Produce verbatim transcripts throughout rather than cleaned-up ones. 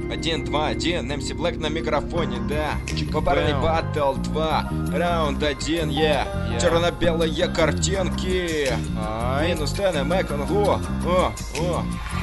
Один, два, один, эм си Black на микрофоне, да. Попарный батл два, раунд один, yeah. yeah. Черно-белые картинки. Ай. Минус Тен, Мэкон, о, о, о.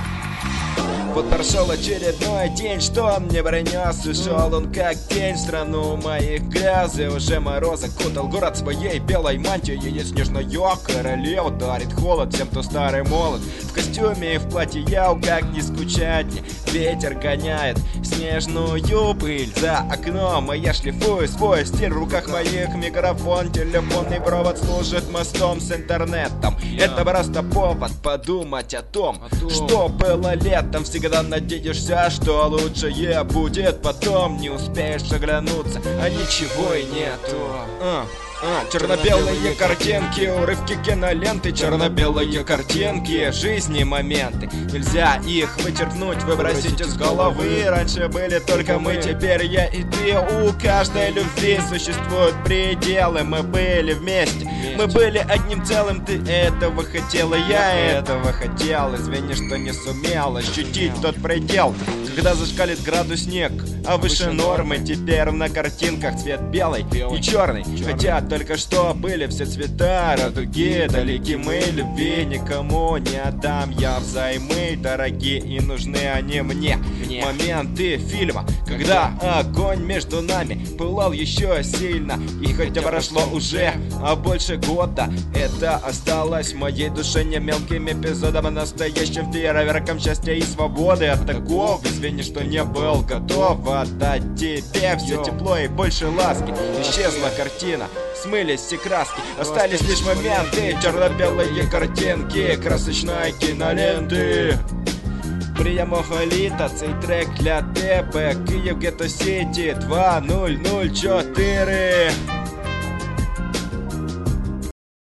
Вот прошел очередной день, что он мне принес. Ушел он как тень в страну моих грязей. Уже мороз окутал город своей белой мантией. И снежная королева дарит холод всем, кто старый молод. В костюме и в платье яу, как не скучать мне. Ветер гоняет снежную пыль за окном, а я шлифую свой стиль. В руках моих микрофон, телефонный провод служит мостом с интернетом. Это просто повод подумать о том, что было летом. Всегда надеешься, что лучшее будет потом. Не успеешь оглянуться, а ничего и нету. а. А, черно-белые картинки, урывки киноленты, черно-белые картинки, жизни моменты. Нельзя их вычеркнуть, выбросить из головы. Раньше были только мы, теперь я и ты. У каждой любви существуют пределы. Мы были вместе, мы были одним целым. Ты этого хотела, я этого хотел. Извини, что не сумел ощутить тот предел, когда зашкалит градусник, а выше нормы. Теперь на картинках цвет белый и черный, хотя только что были все цвета радуги. Далеки мы, любви никому не отдам я взаймы. Дорогие и нужны они мне. мне Моменты фильма, когда огонь между нами пылал еще сильно. И хотя прошло уже а больше года, это осталось в моей душе не мелким эпизодом, а настоящим фейерверком счастья и свободы. От такого извини, что не был готов отдать тебе все тепло и больше ласки. Исчезла картина, смылись все краски, остались лишь моменты, черно-белые картинки, красочной киноленты. Приємного цей трек для тебе. Київ, Гетто Сіті, два нуль нуль чотири.